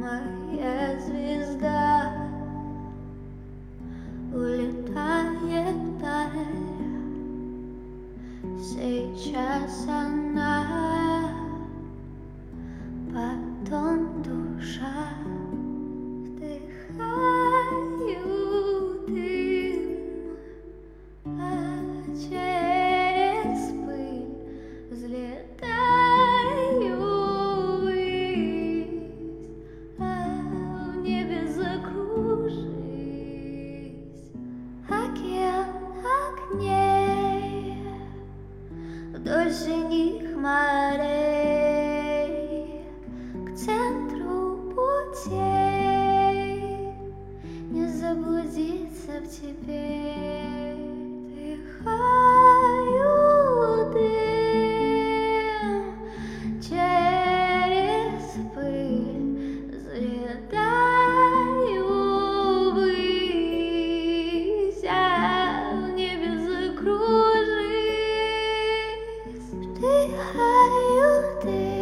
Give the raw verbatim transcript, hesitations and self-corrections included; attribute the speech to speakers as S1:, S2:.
S1: моя звезда улетает вдаль. Сейчас она, потом душа. Вдыхаю дым, а через пыль взлетаю ввысь, а в небе закружись. Океан огней вдоль синих морей к центру путей, не заблудиться в тебе. Вдыхаю дым, через пыль взлетаю ввысь, а в небе закружись. Вдыхаю дым.